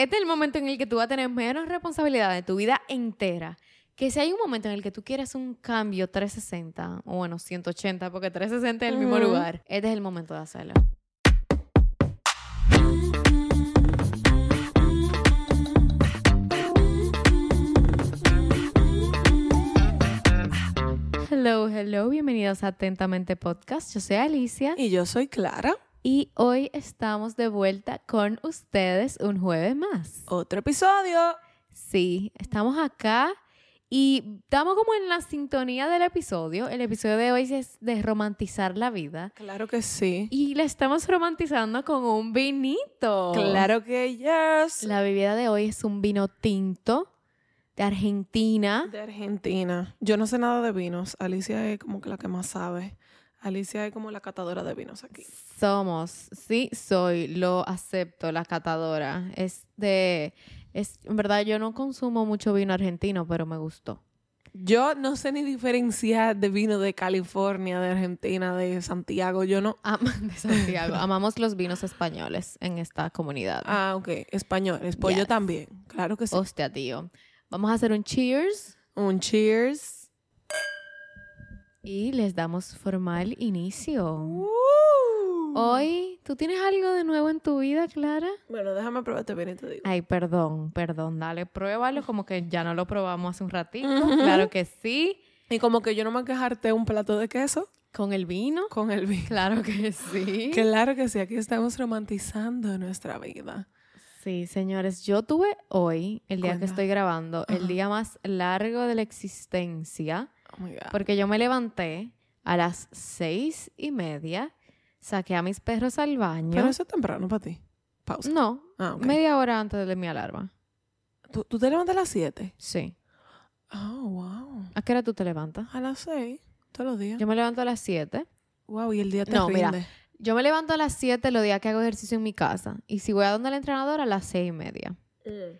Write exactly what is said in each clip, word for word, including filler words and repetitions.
este es el momento en el que tú vas a tener menos responsabilidad de tu vida entera. Que si hay un momento en el que tú quieres un cambio trescientos sesenta, o bueno, ciento ochenta, porque trescientos sesenta es el mismo Ujú. lugar, este es el momento de hacerlo. Hello, hello, bienvenidos a Atentamente Podcast. Yo soy Alicia. Y yo soy Clara. Y hoy estamos de vuelta con ustedes un jueves más. Otro episodio. Sí, estamos acá y estamos como en la sintonía del episodio. El episodio de hoy es de romantizar la vida. Claro que sí. Y la estamos romantizando con un vinito. Claro que yes. La bebida de hoy es un vino tinto de Argentina. De Argentina. Yo no sé nada de vinos. Alicia es como que la que más sabe. Alicia es como la catadora de vinos aquí. Somos, sí, soy, lo acepto, la catadora. Es de, es, en verdad yo no consumo mucho vino argentino, pero me gustó. Yo no sé ni diferenciar de vino de California, de Argentina, de Santiago. Yo no... Am- de Santiago. Amamos los vinos españoles en esta comunidad. Ah, ok. Español. Pollo Yes. también. Claro que sí. Hostia, tío. Vamos a hacer un cheers Un cheers. y les damos formal inicio. Uh. Hoy, ¿tú tienes algo de nuevo en tu vida, Clara? Bueno, déjame probar este vino y te digo. Ay, perdón, perdón, dale, pruébalo, como que ya no lo probamos hace un ratito. Ujú. Claro que sí. Y como que yo no me quejarte un plato de queso ¿Con el vino? con el vino. Claro que sí. Claro que sí, aquí estamos romantizando nuestra vida. Sí, señores, yo tuve hoy, el día que Cuenta. estoy grabando, el Ajá. día más largo de la existencia, Oh my God. porque yo me levanté a las seis y media, saqué a mis perros al baño. Pero eso es temprano para ti. Pausa. No, Ah, ok. media hora antes de mi alarma. ¿Tú, tú te levantas a las siete? Sí. Oh, wow. ¿A qué hora tú te levantas? A las seis, todos los días. Yo me levanto a las siete. Wow, y el día te No, rinde. mira. Yo me levanto a las siete los días que hago ejercicio en mi casa. Y si voy a donde el entrenador, a las seis y media. Mm.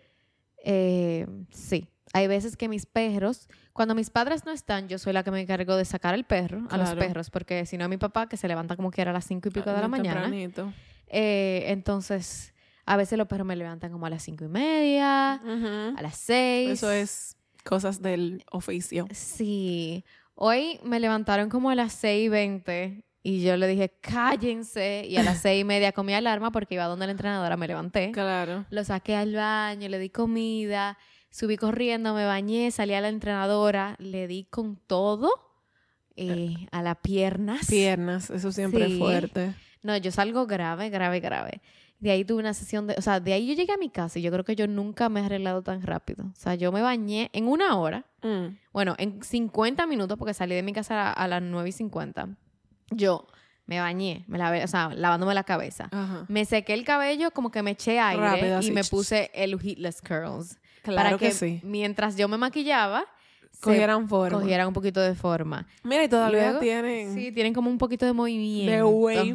Eh, sí. Hay veces que mis perros, cuando mis padres no están, yo soy la que me encargo de sacar el perro, a los Claro. perros, porque si no, mi papá, que se levanta como quiera a las cinco y pico de la Muy mañana. tempranito. Eh, entonces, a veces los perros me levantan como a las cinco y media, Ujú. a las seis. Eso es cosas del oficio. Sí. Hoy me levantaron como a las seis y veinte y yo le dije, cállense. Y a las seis y media comí alarma porque iba donde la entrenadora, me levanté. Claro. Lo saqué al baño, le di comida, subí corriendo, me bañé, salí a la entrenadora, le di con todo eh, a las piernas. Piernas, eso siempre Sí. es fuerte. No, yo salgo grave, grave, grave. De ahí tuve una sesión de... O sea, de ahí yo llegué a mi casa y yo creo que yo nunca me he arreglado tan rápido. O sea, yo me bañé en una hora. Mm. Bueno, en cincuenta minutos, porque salí de mi casa a, a las nueve y cincuenta. Yo me bañé, me lavé, o sea, lavándome la cabeza. Ajá. Me sequé el cabello, como que me eché aire Rápido, y así. me puse el heatless curls. Claro para que, que sí. mientras yo me maquillaba, se Cogieran forma. cogieran un poquito de forma. Mira, y todavía Luego, tienen... Sí, tienen como un poquito de movimiento. De wave.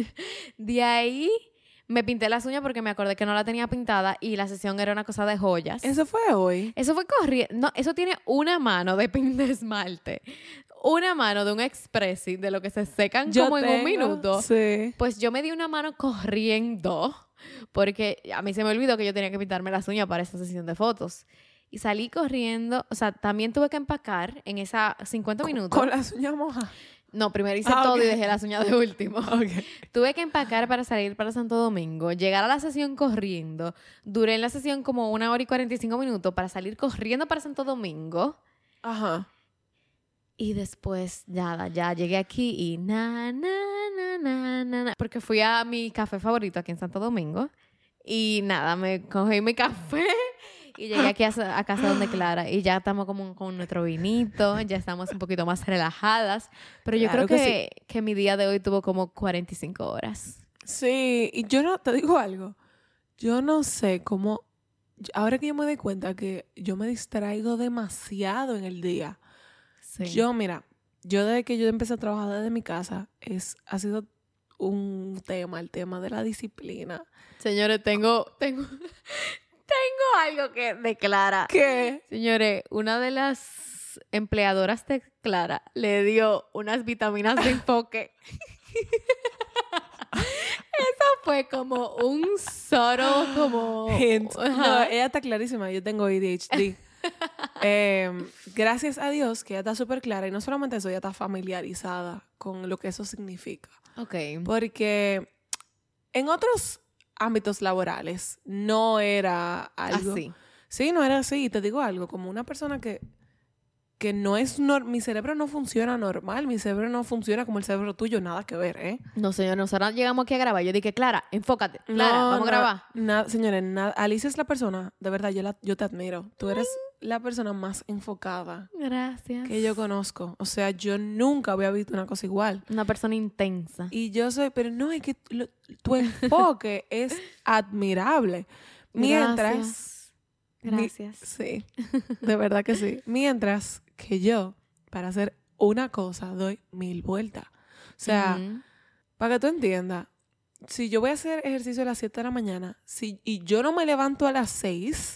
De ahí me pinté las uñas porque me acordé que no la tenía pintada y la sesión era una cosa de joyas. Eso fue hoy. Eso fue corriendo. No, eso tiene una mano de pin de esmalte. Una mano de un expressi, de lo que se secan Yo como en un tengo- minuto. Sí. Pues yo me di una mano corriendo porque a mí se me olvidó que yo tenía que pintarme las uñas para esa sesión de fotos. Y salí corriendo. O sea, también tuve que empacar en esas cincuenta minutos. Con las uñas mojadas. No, primero hice Ah, todo ok. y dejé las uñas de último. Ok. Tuve que empacar para salir para Santo Domingo, llegar a la sesión corriendo. Duré en la sesión como una hora y cuarenta y cinco minutos para salir corriendo para Santo Domingo. Ajá. Y después, nada, ya llegué aquí y na, na, na, na, na, na, porque fui a mi café favorito aquí en Santo Domingo. Y nada, me cogí mi café y llegué aquí a, a casa donde Clara. Y ya estamos como con nuestro vinito, ya estamos un poquito más relajadas. Pero yo Claro creo que que, que mi día de hoy tuvo como cuarenta y cinco horas. Sí, y yo no, te digo algo. Yo no sé cómo... Ahora que yo me doy cuenta que yo me distraigo demasiado en el día. Sí. Yo, mira, yo desde que yo empecé a trabajar desde mi casa, es, ha sido un tema, el tema de la disciplina. Señores, tengo, tengo, tengo algo que declara. ¿Qué? Señores, una de las empleadoras de Clara le dio unas vitaminas de enfoque. Esa fue como un solo, como... Hint. No, Ajá. ella está clarísima. Yo tengo A D H D. Eh, gracias a Dios que ella está súper clara. Y no solamente eso, ella está familiarizada con lo que eso significa. Ok. Porque en otros ámbitos laborales no era algo... Así. Sí, no era así. Y te digo algo, como una persona que, que no es... nor- mi cerebro no funciona normal. Mi cerebro no funciona como el cerebro tuyo. Nada que ver, ¿eh? No, señor, nosotros llegamos aquí a grabar. Yo dije, Clara, enfócate. Clara, No, vamos a na- grabar. na- señores, na- Alicia es la persona, de verdad, yo, la, yo te admiro. Tú eres la persona más enfocada Gracias. que yo conozco. O sea, yo nunca había visto una cosa igual. Una persona intensa. Y yo soy, pero no, es que lo- tu enfoque es admirable. Mientras... Gracias. mi- Gracias. sí, de verdad que sí. Mientras que yo, para hacer una cosa, doy mil vueltas. O sea, Ujú. para que tú entiendas, si yo voy a hacer ejercicio a las siete de la mañana si, y yo no me levanto a las seis,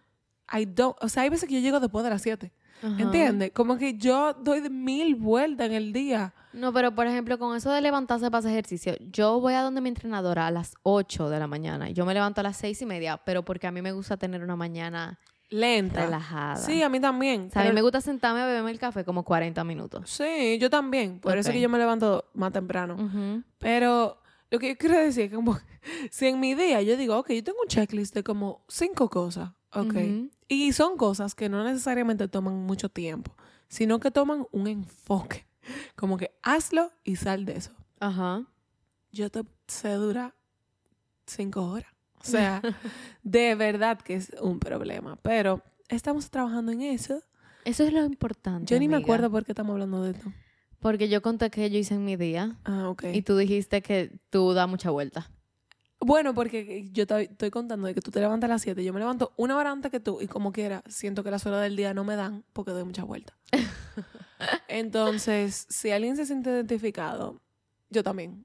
I don't, o sea, hay veces que yo llego después de las siete. Ajá. ¿Entiendes? Como que yo doy de mil vueltas en el día. No, pero por ejemplo, con eso de levantarse para hacer ejercicio, yo voy a donde mi entrenadora a las ocho de la mañana. Yo me levanto a las seis y media, pero porque a mí me gusta tener una mañana Lenta. relajada. Sí, a mí también. O sea, a mí pero- me gusta sentarme a beberme el café como cuarenta minutos. Sí, yo también. Por eso Ok. es que yo me levanto más temprano. Ujú. Pero lo que yo quiero decir es que como, si en mi día yo digo, ok, yo tengo un checklist de como cinco cosas, ok. Ujú. Y son cosas que no necesariamente toman mucho tiempo, sino que toman un enfoque. Como que hazlo y sal de eso. Ajá. Yo te sé dura cinco horas. O sea, de verdad que es un problema. Pero estamos trabajando en eso. Eso es lo importante. Yo ni me amiga. acuerdo por qué estamos hablando de esto. Porque yo conté que yo hice en mi día Ah, ok. y tú dijiste que tú das mucha vuelta. Bueno, porque yo te estoy contando de que tú te levantas a las siete. Yo me levanto una hora antes que tú y como quiera, siento que las horas del día no me dan porque doy mucha vuelta. Entonces, si alguien se siente identificado, yo también.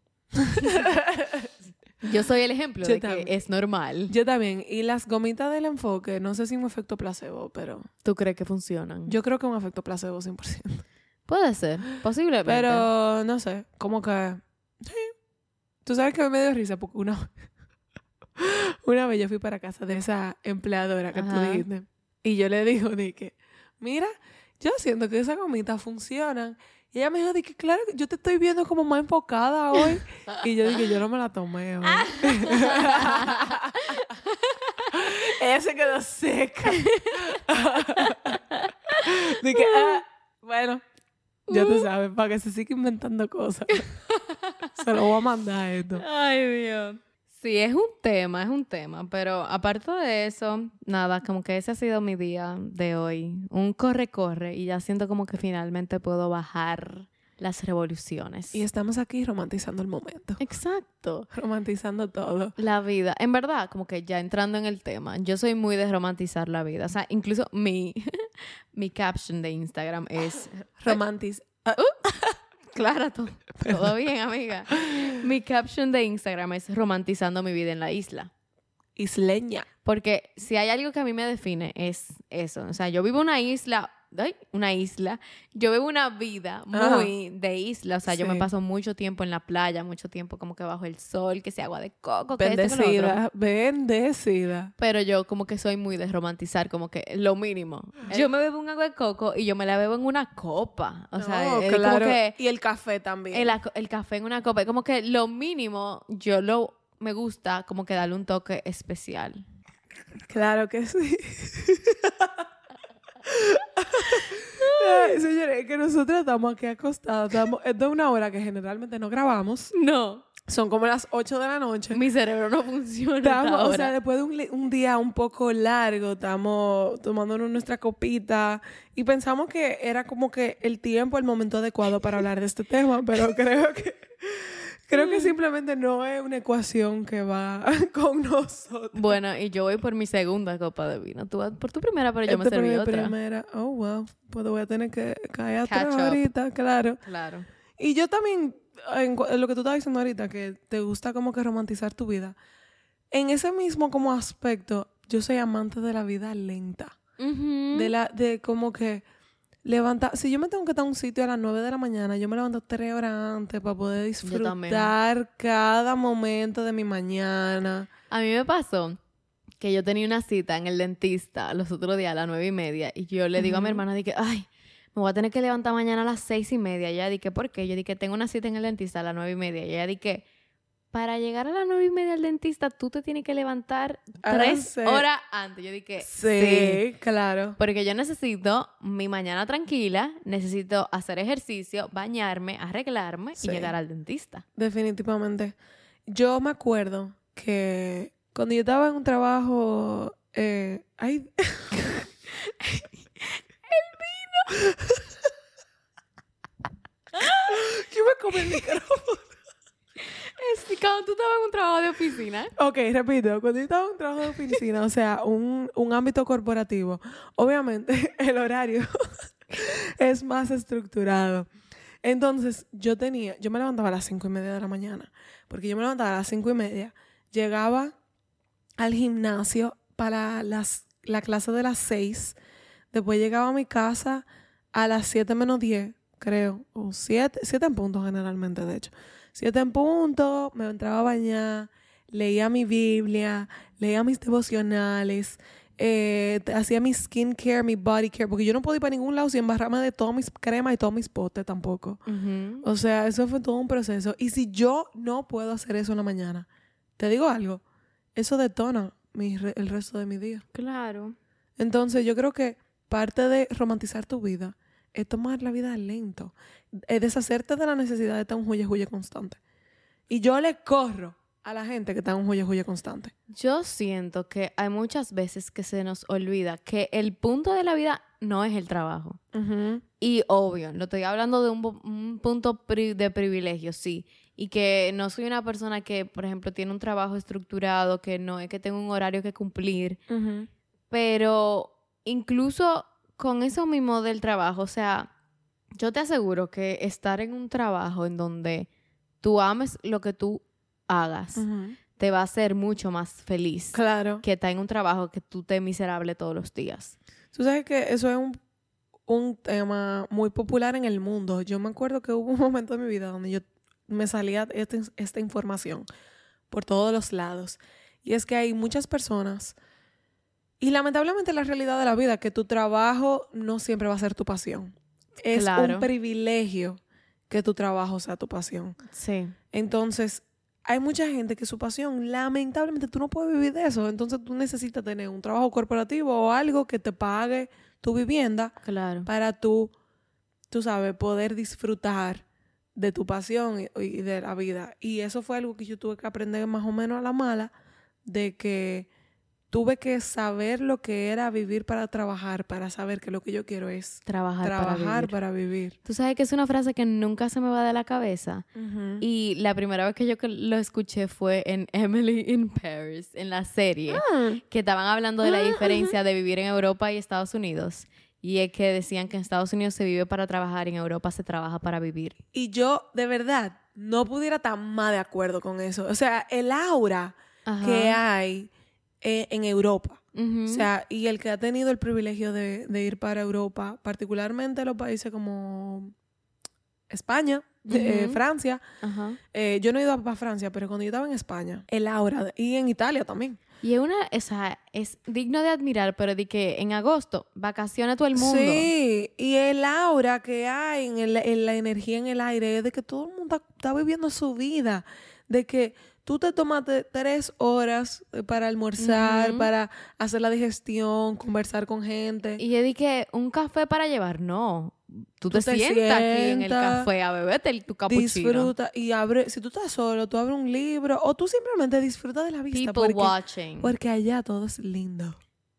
Yo soy el ejemplo Yo de también. que es normal. Yo también. Y las gomitas del enfoque, no sé si un efecto placebo, pero ¿Tú crees que funcionan? yo creo que un efecto placebo cien por ciento. Puede ser, posiblemente. Pero, no sé, como que... Sí. Tú sabes que me dio risa porque una, una vez yo fui para casa de esa empleadora que tú Ajá. dijiste. Y yo le digo, dije, mira, yo siento que esas gomitas funcionan. Y ella me dijo, dije, claro, yo te estoy viendo como más enfocada hoy. Y yo dije, yo no me la tomé hoy. Ella se quedó seca. Dije, ah, bueno, ya tú sabes, para que se siga inventando cosas. Se lo voy a mandar esto. Ay, Dios. Sí, es un tema, es un tema. Pero aparte de eso, nada, como que ese ha sido mi día de hoy. Un corre-corre y ya siento como que finalmente puedo bajar las revoluciones. Y estamos aquí romantizando el momento. Exacto. Romantizando todo. La vida. En verdad, como que ya entrando en el tema, yo soy muy de romantizar la vida. O sea, incluso mi, mi caption de Instagram es... Romantiz... Claro, todo, todo bien, amiga. Mi caption de Instagram es romantizando mi vida en la isla. Isleña. Porque si hay algo que a mí me define es eso. O sea, yo vivo en una isla, ay, una isla. Yo vivo una vida muy de isla. O sea, yo Sí. me paso mucho tiempo en la playa, mucho tiempo como que bajo el sol, que sea agua de coco, que esto, que lo otro. Bendecida. Bendecida. Pero yo como que soy muy de romantizar, como que lo mínimo. Yo me bebo un agua de coco y yo me la bebo en una copa. O sea, No, es claro. como que Y el café también. el, aco- el café en una copa. Como que lo mínimo, yo lo me gusta como que darle un toque especial. Claro que sí. Ay, señores, es que nosotros estamos aquí acostados. Estamos, es de una hora que generalmente no grabamos. No, Son como las ocho de la noche. mi cerebro no funciona Estamos, hasta o sea, ahora. después de un, li- un día un poco largo, estamos tomándonos nuestra copita y pensamos que era como que el tiempo, el momento adecuado para hablar de este tema, pero creo que creo que simplemente no es una ecuación que va con nosotros. Bueno, y yo voy por mi segunda copa de vino. Tú vas por tu primera, pero yo me Esta serví fue mi otra. primera. Oh, wow. Pues voy a tener que caer Catch atrás up. ahorita, claro. Claro. Y yo también, en, cu- en lo que tú estabas diciendo ahorita, que te gusta como que romantizar tu vida. En ese mismo como aspecto, yo soy amante de la vida lenta. Ujú. De la, de como que Levanta, si yo me tengo que estar en un sitio a las nueve de la mañana, yo me levanto tres horas antes para poder disfrutar cada momento de mi mañana. A mí me pasó que yo tenía una cita en el dentista los otros días a las nueve y media y yo le digo uh-huh. a mi hermana, dije, ay, me voy a tener que levantar mañana a las seis y media. Y ella dije, ¿por qué? Yo dije, tengo una cita en el dentista a las nueve y media. Y ella dije, para llegar a las nueve y media al dentista, tú te tienes que levantar tres horas antes. Yo dije, sí, sí, claro. Porque yo necesito mi mañana tranquila, necesito hacer ejercicio, bañarme, arreglarme sí. y llegar al dentista. Definitivamente. Yo me acuerdo que cuando yo estaba en un trabajo... Eh, ay... ¡El vino! Yo me comí el micrófono. Es cuando tú estabas en un trabajo de oficina. Ok, repito. Cuando yo estaba en un trabajo de oficina, o sea, un, un ámbito corporativo, obviamente el horario es más estructurado. Entonces, yo tenía... Yo me levantaba a las cinco y media de la mañana. Porque yo me levantaba a las cinco y media, llegaba al gimnasio para las, la clase de las seis, después llegaba a mi casa a las siete menos diez, creo, o siete, siete en punto generalmente, de hecho. siete en punto, me entraba a bañar, leía mi Biblia, leía mis devocionales, eh, hacía mi skincare, mi body care, porque yo no podía ir para ningún lado sin embarrarme de todas mis cremas y todos mis potes tampoco. Uh-huh. O sea, eso fue todo un proceso. Y si yo no puedo hacer eso en la mañana, te digo algo, eso detona mi re- el resto de mi día. Claro. Entonces, yo creo que parte de romantizar tu vida es tomar la vida lento, es deshacerte de la necesidad de estar un huye-huye constante. Y yo le corro a la gente que está en un huye-huye constante. Yo siento que hay muchas veces que se nos olvida que el punto de la vida no es el trabajo. Uh-huh. Y obvio, lo estoy hablando de un, un punto pri- de privilegio, sí. Y que no soy una persona que, por ejemplo, tiene un trabajo estructurado, que no es que tengo un horario que cumplir. Uh-huh. Pero incluso con eso mismo del trabajo, o sea, yo te aseguro que estar en un trabajo en donde tú ames lo que tú hagas, uh-huh. te va a hacer mucho más feliz. Claro. Que estar en un trabajo que tú estés miserable todos los días. Tú sabes que eso es un, un tema muy popular en el mundo. Yo me acuerdo que hubo un momento en mi vida donde yo me salía esta, esta información por todos los lados. Y es que hay muchas personas, y lamentablemente la realidad de la vida, que tu trabajo no siempre va a ser tu pasión. Es claro. un privilegio que tu trabajo sea tu pasión. Sí. Entonces, hay mucha gente que su pasión, lamentablemente, tú no puedes vivir de eso. Entonces, tú necesitas tener un trabajo corporativo o algo que te pague tu vivienda. Claro. Para tú, tú sabes, poder disfrutar de tu pasión y, y de la vida. Y eso fue algo que yo tuve que aprender más o menos a la mala, de que tuve que saber lo que era vivir para trabajar, para saber que lo que yo quiero es trabajar, trabajar para, vivir. para vivir. Tú sabes que es una frase que nunca se me va de la cabeza. Uh-huh. Y la primera vez que yo lo escuché fue en Emily in Paris, en la serie, uh-huh. que estaban hablando de la diferencia uh-huh. de vivir en Europa y Estados Unidos. Y es que decían que en Estados Unidos se vive para trabajar y en Europa se trabaja para vivir. Y yo, de verdad, no pudiera estar más de acuerdo con eso. O sea, el aura uh-huh. que hay eh, en Europa. Uh-huh. O sea, y el que ha tenido el privilegio de, de ir para Europa, particularmente los países como España, uh-huh. eh, Francia. Uh-huh. Eh, yo no he ido para Francia, pero cuando yo estaba en España, el aura, de, y en Italia también. Y es una, o sea, es digno de admirar, pero de que en agosto vacaciona todo el mundo. Sí, y el aura que hay en, el, en la energía en el aire es de que todo el mundo está, está viviendo su vida, de que tú te tomaste tres horas para almorzar, uh-huh. para hacer la digestión, conversar con gente. Y es de que un café para llevar, no. Tú, tú te, te sientas sienta, aquí en el café a beberte tu cappuccino. Disfruta y abre, si tú estás solo, tú abres un libro o tú simplemente disfrutas de la vista. People porque, watching. Porque allá todo es lindo.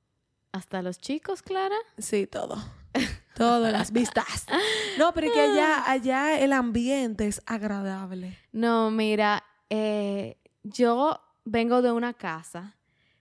¿Hasta los chicos, Clara? Sí, todo. Todas las vistas. No, pero es que allá, allá el ambiente es agradable. No, mira, eh, yo vengo de una casa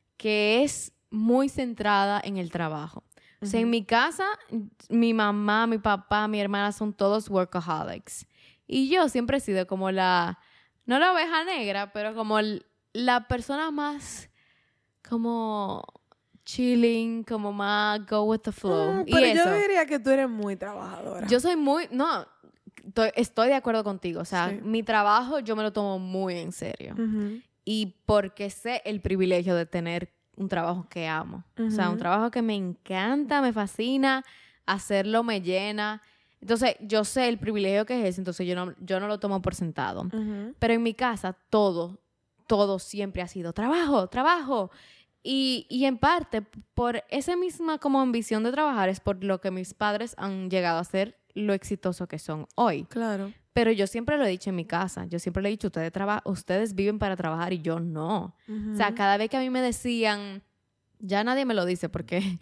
que es muy centrada en el trabajo. O sea, uh-huh. en mi casa, mi mamá, mi papá, mi hermana son todos workaholics. Y yo siempre he sido como la, no la oveja negra, pero como el, la persona más como chilling, como más go with the flow. Mm, y pero eso, yo diría que tú eres muy trabajadora. yo soy muy, no, estoy, estoy de acuerdo contigo. O sea, Sí. mi trabajo yo me lo tomo muy en serio. Ujú, Y porque sé el privilegio de tener un trabajo que amo. O sea, un ujú. trabajo que me encanta, me fascina, hacerlo me llena. Entonces, yo sé el privilegio que es ese, entonces yo no, yo no lo tomo por sentado. Ujú. Pero en mi casa, todo, todo siempre ha sido trabajo, trabajo. Y, y en parte, por esa misma como ambición de trabajar, es por lo que mis padres han llegado a ser lo exitoso que son hoy. Claro. Pero yo siempre lo he dicho en mi casa. Yo siempre le he dicho, ustedes, traba- ustedes viven para trabajar y yo no. Ujú. O sea, cada vez que a mí me decían, ya nadie me lo dice porque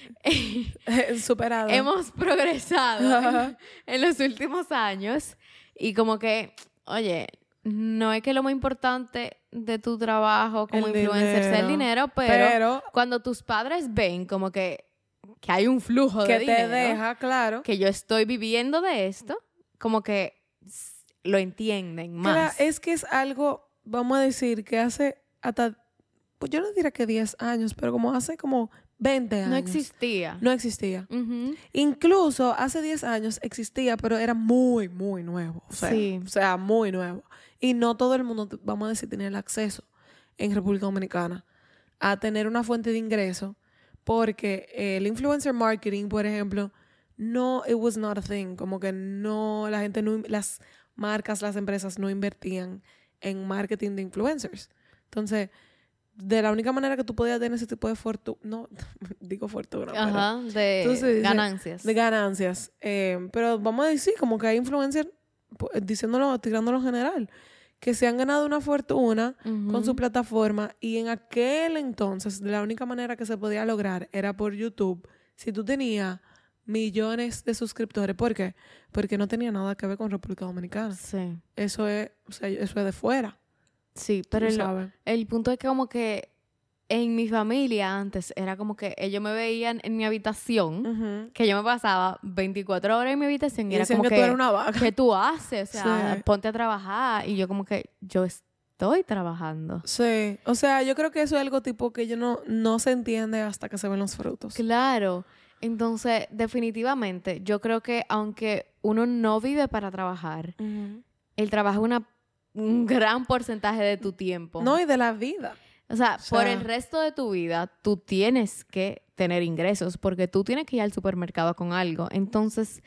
Superado. hemos progresado Ajá. en, en los últimos años y como que, oye, no es que lo más importante de tu trabajo como El influencer sea el dinero. dinero, pero, Pero cuando tus padres ven como que, que hay un flujo de que te dinero, deja, claro. que yo estoy viviendo de esto, como que s- lo entienden más. Claro, es que es algo, vamos a decir, que hace hasta, pues yo no diría que diez años, pero como hace como veinte años. No existía. No existía. Ujú. Incluso hace diez años existía, pero era muy, muy nuevo. O sea, Sí. o sea, muy nuevo. Y no todo el mundo, vamos a decir, tenía el acceso en República Dominicana a tener una fuente de ingreso, porque el influencer marketing, por ejemplo, no, it was not a thing. Como que no, la gente no, las marcas, las empresas no invertían en marketing de influencers. Entonces, de la única manera que tú podías tener ese tipo de fortuna, no, digo fortuna, pero Ajá, de Entonces, dice- ganancias. de ganancias. Eh, pero vamos a decir, como que hay influencers, po- diciéndolo, tirándolo en general, que se han ganado una fortuna Ujú. con su plataforma, y en aquel entonces la única manera que se podía lograr era por YouTube. Si tú tenías millones de suscriptores, ¿por qué? Porque no tenía nada que ver con República Dominicana. Sí, Eso es, o sea, eso es de fuera. sí, Tú pero el, sabes. el punto es que como que en mi familia antes era como que ellos me veían en mi habitación, Ujú. que yo me pasaba veinticuatro horas en mi habitación y, Y era decían como que, que, tú eres una vaca. ¿qué tú haces? O sea, Sí. ponte a trabajar. Y yo como que, yo estoy trabajando. Sí, o sea, yo creo que eso es algo tipo que yo no, no se entiende hasta que se ven los frutos. Claro. Entonces, definitivamente, yo creo que aunque uno no vive para trabajar, Ujú. el trabajo es una, un gran porcentaje de tu tiempo. No, y de la vida. O sea, O sea- por el resto de tu vida, tú tienes que tener ingresos porque tú tienes que ir al supermercado con algo. Entonces,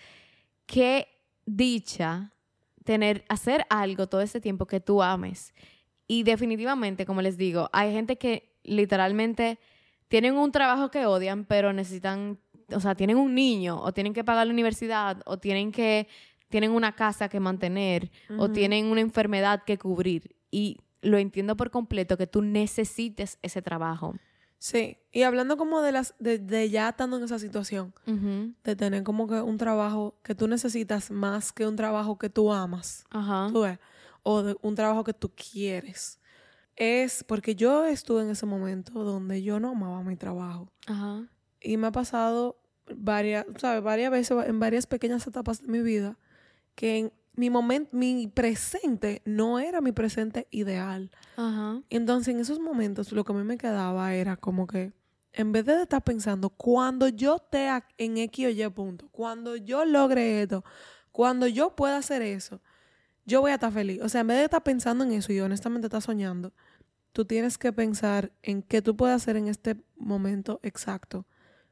qué dicha tener, hacer algo todo ese tiempo que tú ames. Y definitivamente, como les digo, hay gente que literalmente tienen un trabajo que odian, pero necesitan, o sea, tienen un niño, o tienen que pagar la universidad, o tienen que, tienen una casa que mantener, o Ujú. tienen una enfermedad que cubrir. Y lo entiendo por completo que tú necesites ese trabajo. Sí, y hablando como de las de, de ya estando en esa situación, Ujú. de tener como que un trabajo que tú necesitas más que un trabajo que tú amas, Ajá. ¿tú ves? O de un trabajo que tú quieres. Es porque yo estuve en ese momento donde yo no amaba mi trabajo. Ajá. Y me ha pasado varias, ¿sabes? Varias veces, en varias pequeñas etapas de mi vida, que en mi momento, mi presente no era mi presente ideal. Ajá. Y entonces en esos momentos lo que a mí me quedaba era como que, en vez de estar pensando, cuando yo esté a- en X o Y punto, cuando yo logre esto, cuando yo pueda hacer eso, yo voy a estar feliz. O sea, en vez de estar pensando en eso y honestamente estar soñando, tú tienes que pensar en qué tú puedes hacer en este momento exacto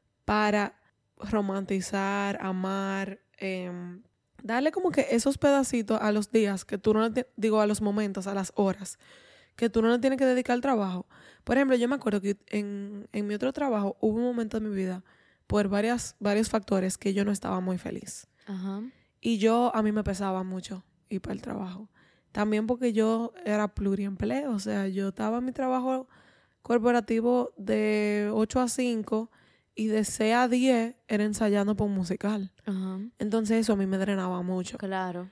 para romantizar, amar, em, darle como que esos pedacitos a los días que tú no le ti- digo a los momentos, a las horas, que tú no le tienes que dedicar al trabajo. Por ejemplo, yo me acuerdo que en, en mi otro trabajo hubo un momento de mi vida por varias, varios factores que yo no estaba muy feliz. Ajá. Y yo, a mí me pesaba mucho ir para el trabajo. También porque yo era pluriempleo, o sea, yo estaba en mi trabajo corporativo de ocho a cinco y de seis a diez era ensayando por un musical. Ajá. Entonces eso a mí me drenaba mucho. Claro.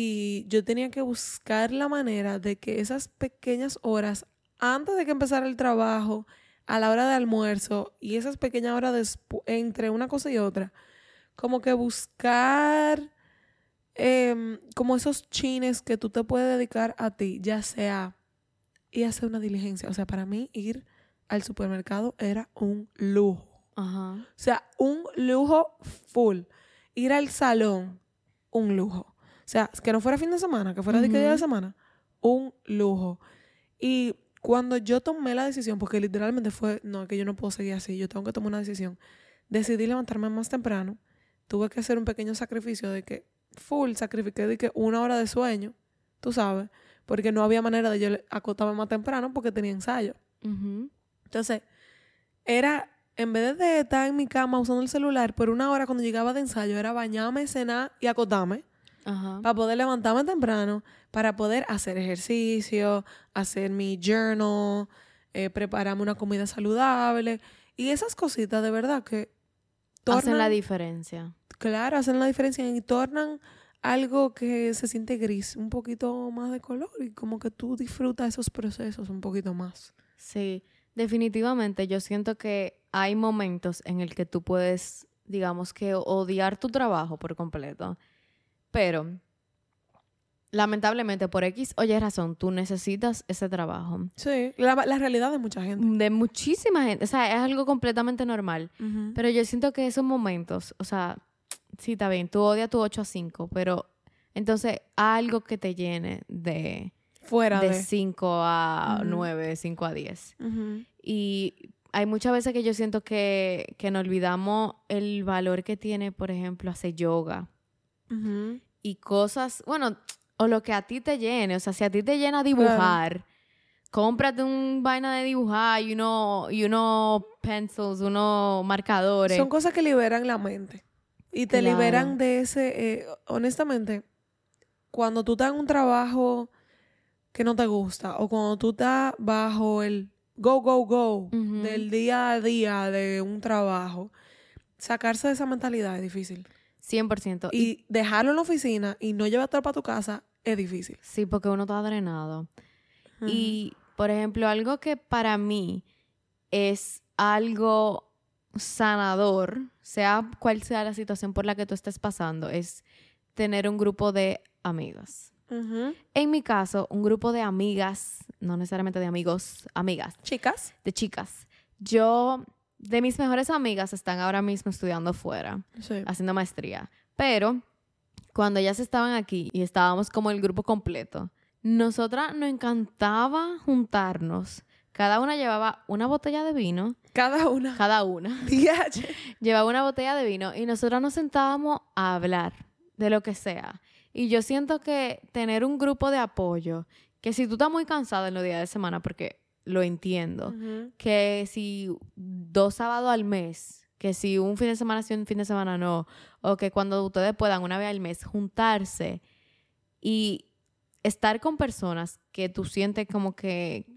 Y yo tenía que buscar la manera de que esas pequeñas horas, antes de que empezara el trabajo, a la hora de almuerzo y esas pequeñas horas despu- entre una cosa y otra, como que buscar em, como esos chines que tú te puedes dedicar a ti, ya sea ir a hacer una diligencia. O sea, para mí ir al supermercado era un lujo. Ajá. O sea, un lujo full. Ir al salón, un lujo. O sea, que no fuera fin de semana, que fuera de que día de semana, un lujo. Y cuando yo tomé la decisión, porque literalmente fue, no, es que yo no puedo seguir así, yo tengo que tomar una decisión, decidí levantarme más temprano, tuve que hacer un pequeño sacrificio de que, full, sacrifiqué de que una hora de sueño, tú sabes, porque no había manera de yo acostarme más temprano porque tenía ensayo. Uh-huh. Entonces, era, en vez de estar en mi cama usando el celular, por una hora cuando llegaba de ensayo, era bañarme, cenar y acostarme. Ajá. Para poder levantarme temprano, para poder hacer ejercicio, hacer mi journal, eh, prepararme una comida saludable. Y esas cositas de verdad que tornan, hacen la diferencia. Claro, hacen la diferencia y tornan algo que se siente gris, un poquito más de color y como que tú disfrutas esos procesos un poquito más. Sí, definitivamente yo siento que hay momentos en el que tú puedes, digamos que odiar tu trabajo por completo. Pero, lamentablemente, por X o Y razón, tú necesitas ese trabajo. Sí, la, la realidad de mucha gente. De muchísima gente. O sea, es algo completamente normal. Uh-huh. Pero yo siento que esos momentos, o sea, sí, está bien, tú odias tu ocho a cinco, pero entonces algo que te llene de... Fuera de... De cinco a uh-huh. nueve, cinco a diez. Uh-huh. Y hay muchas veces que yo siento que, que nos olvidamos el valor que tiene, por ejemplo, hacer yoga. Uh-huh. Y cosas, bueno, o lo que a ti te llene. O sea, si a ti te llena dibujar, claro, cómprate un vaina de dibujar y unos y uno pencils, unos marcadores. Son cosas que liberan la mente. Y te claro. liberan de ese... Eh, honestamente, cuando tú estás en un trabajo que no te gusta o cuando tú estás bajo el go, go, go uh-huh. del día a día de un trabajo, sacarse de esa mentalidad es difícil. cien por ciento. Y, y dejarlo en la oficina y no llevártelo para tu casa es difícil. Sí, porque uno está drenado. Uh-huh. Y, por ejemplo, algo que para mí es algo sanador, sea cual sea la situación por la que tú estés pasando, es tener un grupo de amigas. Uh-huh. En mi caso, un grupo de amigas, no necesariamente de amigos, amigas. ¿Chicas? De chicas. Yo... De mis mejores amigas están ahora mismo estudiando fuera, sí. haciendo maestría. Pero cuando ellas estaban aquí y estábamos como el grupo completo, nosotras nos encantaba juntarnos. Cada una llevaba una botella de vino. Cada una. Cada una. Llevaba una botella de vino y nosotras nos sentábamos a hablar de lo que sea. Y yo siento que tener un grupo de apoyo, que si tú estás muy cansado en los días de semana, porque... lo entiendo, uh-huh. que si dos sábados al mes, que si un fin de semana sí, un fin de semana no, o que cuando ustedes puedan una vez al mes juntarse y estar con personas que tú sientes como que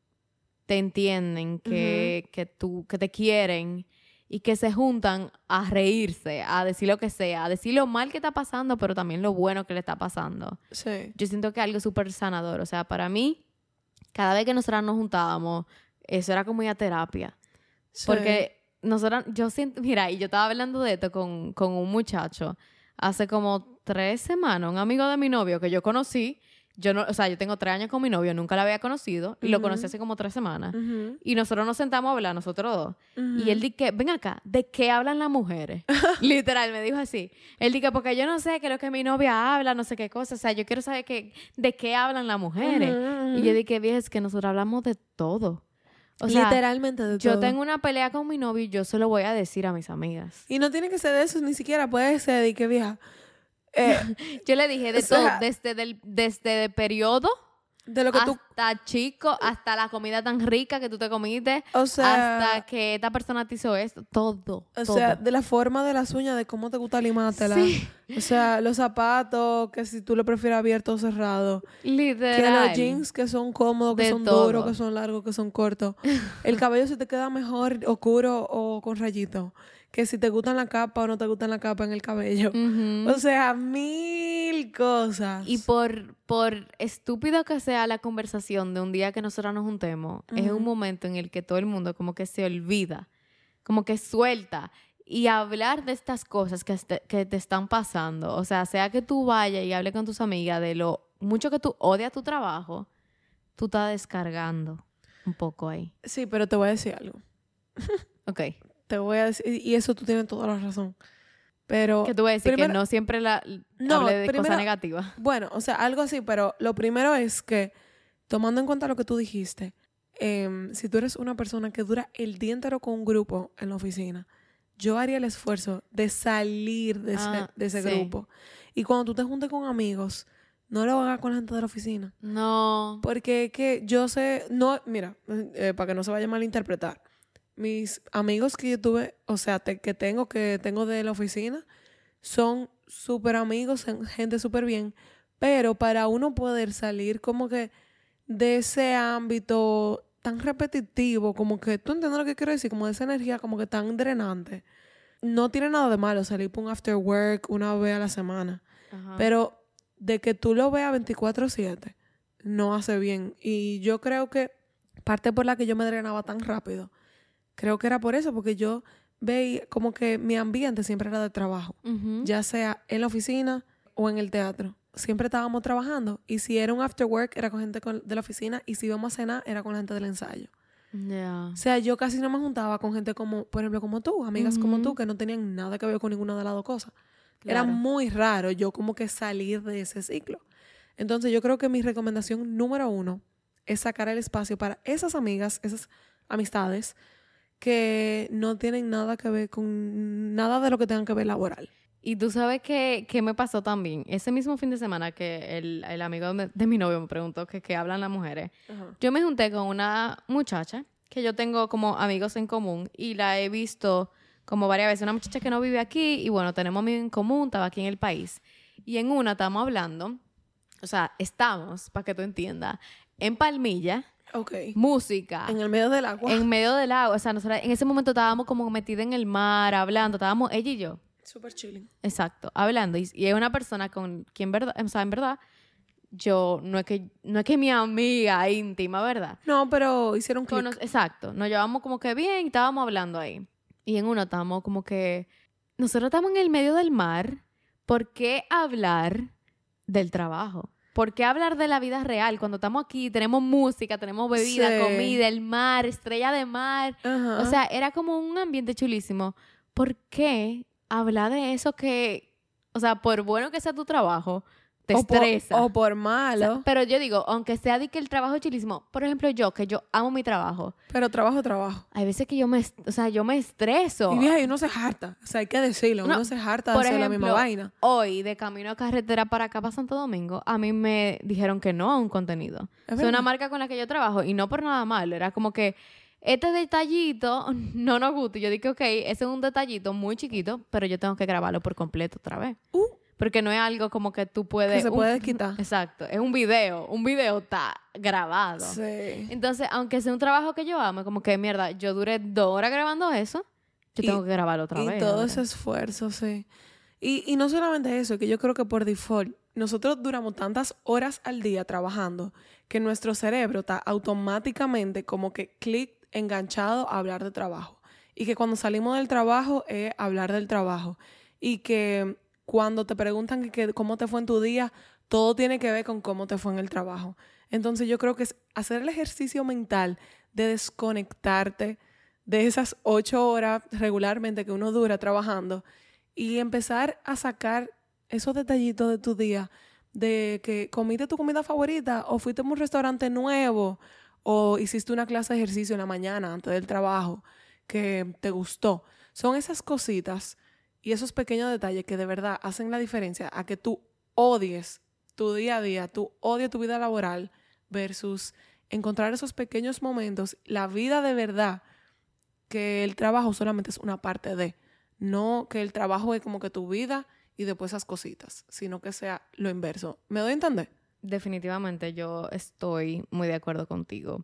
te entienden, que, uh-huh. que, tú, que te quieren y que se juntan a reírse, a decir lo que sea, a decir lo mal que está pasando, pero también lo bueno que le está pasando. Sí. Yo siento que es algo súper sanador. O sea, para mí, cada vez que nosotras nos juntábamos, eso era como ir a terapia. Sí. Porque nosotras, yo siento, mira, y yo estaba hablando de esto con, con un muchacho hace como tres semanas, un amigo de mi novio que yo conocí. Yo no, o sea, yo tengo tres años con mi novio, nunca lo había conocido, y uh-huh. lo conocí hace como tres semanas. Uh-huh. Y nosotros nos sentamos a hablar, nosotros dos. Uh-huh. Y él dice, ven acá, ¿de qué hablan las mujeres? Literal, me dijo así. Él dice, porque yo no sé qué es lo que mi novia habla, no sé qué cosa. O sea, yo quiero saber que, de qué hablan las mujeres. Uh-huh. Y yo dije, vieja, es que nosotros hablamos de todo. O sea, literalmente de yo todo. tengo una pelea con mi novio y yo se lo voy a decir a mis amigas. Y no tiene que ser de eso, ni siquiera puede ser de que, vieja... Eh, yo le dije de o sea, todo, desde el desde el periodo de lo que hasta tú... chico, hasta la comida tan rica que tú te comiste, o sea, hasta que esta persona te hizo esto, todo. O todo. sea, de la forma de las uñas, de cómo te gusta limártela. Sí. O sea, los zapatos, que si tú lo prefieres abierto o cerrado. Literal. Que los jeans que son cómodos, que de son todo. duros, que son largos, que son cortos. El cabello si te queda mejor oscuro o con rayito. Que si te gustan la capa o no te gustan la capa en el cabello. Uh-huh. O sea, mil cosas. Y por, por estúpido que sea la conversación de un día que nosotros nos juntemos, uh-huh. es un momento en el que todo el mundo como que se olvida, como que suelta. Y hablar de estas cosas que, este, que te están pasando. O sea, sea que tú vayas y hables con tus amigas de lo mucho que tú odias tu trabajo, tú estás descargando. un poco ahí. Sí, pero te voy a decir algo. Ok. Te voy a decir, y eso tú tienes toda la razón. Pero... ¿Qué tú vas a decir? primero- Que no siempre la, No, hable de primero- cosas negativas. Bueno, o sea, algo así, pero lo primero es que, tomando en cuenta lo que tú dijiste, em, si tú eres una persona que dura el día entero con un grupo en la oficina, yo haría el esfuerzo de salir de ese, Ah, de ese sí. grupo. Y cuando tú te juntes con amigos, no lo hagas con la gente de la oficina. No. Porque es que yo sé, no, mira, eh, para que no se vaya a malinterpretar, mis amigos que yo tuve, o sea, te- que tengo, que tengo de la oficina, son súper amigos, son gente súper bien, pero para uno poder salir como que de ese ámbito tan repetitivo, como que, ¿tú entiendes lo que quiero decir? Como de esa energía como que tan drenante. No tiene nada de malo salir por un after work una vez a la semana, Ajá. pero de que tú lo veas veinticuatro siete no hace bien. Y yo creo que parte por la que yo me drenaba tan rápido, creo que era por eso, porque yo veía como que mi ambiente siempre era de trabajo, Ujú. ya sea en la oficina o en el teatro. Siempre estábamos trabajando. Y si era un after work, era con gente con- de la oficina. Y si íbamos a cenar, era con la gente del ensayo. Ya. O sea, yo casi no me juntaba con gente como, por ejemplo, como tú, amigas como Ujú. tú, que no tenían nada que ver con ninguna de las dos cosas. Era Claro. muy raro yo como que salir de ese ciclo. Entonces yo creo que mi recomendación número uno es sacar el espacio para esas amigas, esas amistades que no tienen nada que ver con nada de lo que tengan que ver laboral. Y tú sabes qué, qué me pasó también. Ese mismo fin de semana que el, el amigo de, de mi novio me preguntó que qué hablan las mujeres. Yo me junté con una muchacha que yo tengo como amigos en común y la he visto como varias veces. Una muchacha que no vive aquí y bueno, tenemos amigos en común, estaba aquí en el país. Y en una estamos hablando, o sea, estamos, para que tú entiendas, en Palmilla, Ok. música. En el medio del agua. En medio del agua, o sea, nosotros en ese momento estábamos como metidos en el mar, hablando, estábamos ella y yo. Súper chilling. Exacto, hablando. Y, y es una persona con quien, verdad, o sea, en verdad, yo no es que no es que mi amiga íntima, ¿verdad? No, pero hicieron clic. Cono- Exacto, nos llevamos como que bien y estábamos hablando ahí. Y en uno estábamos como que, nosotros estamos en el medio del mar, ¿por qué hablar del trabajo? ¿Por qué hablar de la vida real? Cuando estamos aquí, tenemos música, tenemos bebida, Sí. comida, el mar, estrella de mar. Ajá. O sea, era como un ambiente chulísimo. ¿Por qué hablar de eso que, o sea, por bueno que sea tu trabajo, te o por, estresa? o por O malo. sea, pero yo digo, aunque sea de que el trabajo es chulísimo, por ejemplo, yo, que yo amo mi trabajo, pero trabajo, trabajo. hay veces que yo me, est- o sea, yo me estreso. Y vieja, y uno se harta. O sea, hay que decirlo. No, Uno se harta de por hacer la misma ejemplo, vaina. Hoy, de camino a carretera para acá, para Santo Domingo, a mí me dijeron que no a un contenido. Es Es verdad. una marca con la que yo trabajo y no por nada malo. Era como que este detallito no nos gusta. Y yo dije, ok, ese es un detallito muy chiquito, pero yo tengo que grabarlo por completo otra vez. Uh, Porque no es algo como que tú puedes... Que se un- puede quitar. Exacto. Es un video. Un video está grabado. sí. Entonces, aunque sea un trabajo que yo amo, como que, mierda, yo duré dos horas grabando eso, yo Y- tengo que grabarlo otra Y vez. todo ahora. ese esfuerzo, sí. Y, y no solamente eso, que yo creo que por default, nosotros duramos tantas horas al día trabajando que nuestro cerebro está automáticamente como que clic enganchado a hablar de trabajo. Y que cuando salimos del trabajo es hablar del trabajo. Y que cuando te preguntan que, que cómo te fue en tu día, todo tiene que ver con cómo te fue en el trabajo. Entonces yo creo que es hacer el ejercicio mental de desconectarte de esas ocho horas regularmente que uno dura trabajando y empezar a sacar esos detallitos de tu día, de que comiste tu comida favorita o fuiste a un restaurante nuevo o hiciste una clase de ejercicio en la mañana antes del trabajo que te gustó. Son esas cositas y esos pequeños detalles que de verdad hacen la diferencia a que tú odies tu día a día, tú odies tu vida laboral versus encontrar esos pequeños momentos, la vida de verdad, que el trabajo solamente es una parte de, no que el trabajo es como que tu vida y después esas cositas, sino que sea lo inverso. ¿Me doy a entender? Definitivamente yo estoy muy de acuerdo contigo.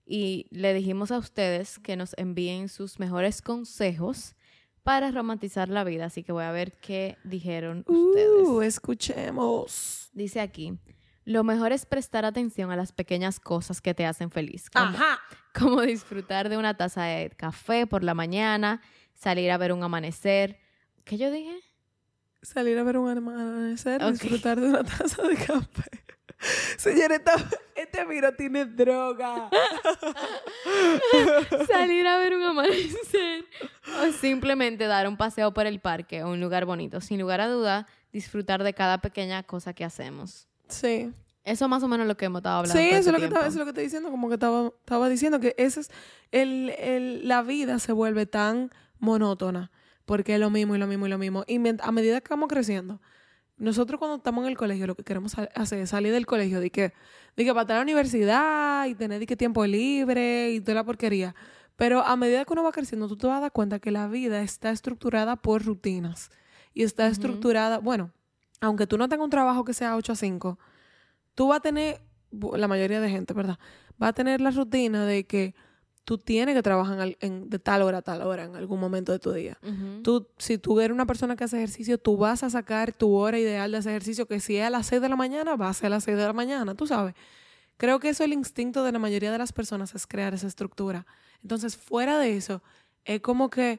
Y le dijimos a ustedes que nos envíen sus mejores consejos para romantizar la vida. Así que voy a ver qué dijeron ustedes. Uh, escuchemos. Dice aquí, lo mejor es prestar atención a las pequeñas cosas que te hacen feliz. Como, Ajá. como disfrutar de una taza de café por la mañana, salir a ver un amanecer. ¿Qué yo dije? Salir a ver un amanecer, Ok. disfrutar de una taza de café. Señores, esta- este vino tiene droga. Salir a ver un amanecer o simplemente dar un paseo por el parque o un lugar bonito. Sin lugar a duda, disfrutar de cada pequeña cosa que hacemos. Sí. Eso más o menos lo que hemos estado hablando Sí, todo eso este es, lo que tiempo. estaba, eso es lo que estoy diciendo. Como que estaba, estaba diciendo que ese es el, el, la vida se vuelve tan monótona porque es lo mismo y lo mismo y lo mismo. Y mient- a medida que vamos creciendo, nosotros cuando estamos en el colegio lo que queremos sa- hacer es salir del colegio de que, de que para estar en la universidad y tener de que tiempo libre y toda la porquería. Pero a medida que uno va creciendo, tú te vas a dar cuenta que la vida está estructurada por rutinas. Y está Ujú. estructurada, bueno, aunque tú no tengas un trabajo que sea ocho a cinco, tú vas a tener, bu- la mayoría de gente, ¿verdad? Va a tener la rutina de que tú tienes que trabajar en al- en- de tal hora a tal hora en algún momento de tu día. Ujú. Tú, si tú eres una persona que hace ejercicio, tú vas a sacar tu hora ideal de hacer ejercicio, que si es a las seis de la mañana, va a ser a las seis de la mañana, tú sabes. Creo que eso es el instinto de la mayoría de las personas, es crear esa estructura. Entonces, fuera de eso, es como que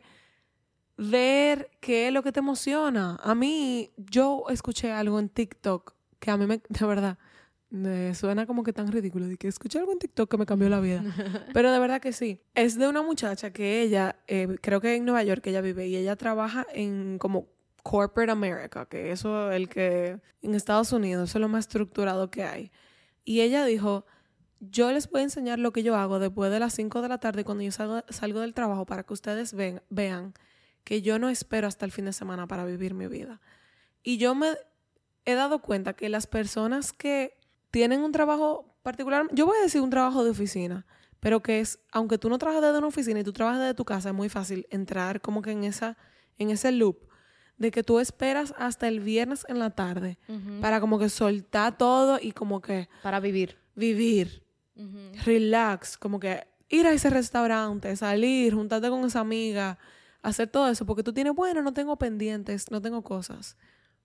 ver qué es lo que te emociona. A mí, yo escuché algo en TikTok que a mí me, de verdad, me suena como que tan ridículo, de que escuché algo en TikTok que me cambió la vida. Pero de verdad que sí. Es de una muchacha que ella, eh, creo que en Nueva York ella vive, y ella trabaja en como corporate America, que eso es el que en Estados Unidos, eso es lo más estructurado que hay. Y ella dijo, yo les voy a enseñar lo que yo hago después de las cinco de la tarde cuando yo salgo, salgo del trabajo para que ustedes ven, vean que yo no espero hasta el fin de semana para vivir mi vida. Y yo me he dado cuenta que las personas que tienen un trabajo particular, yo voy a decir un trabajo de oficina, pero que es, aunque tú no trabajes desde una oficina y tú trabajas desde tu casa, es muy fácil entrar como que en esa, en ese loop de que tú esperas hasta el viernes en la tarde Ujú. para como que soltar todo y como que Para vivir. vivir, Ujú. relax, como que ir a ese restaurante, salir, juntarte con esa amiga, hacer todo eso, porque tú tienes, bueno, no tengo pendientes, no tengo cosas,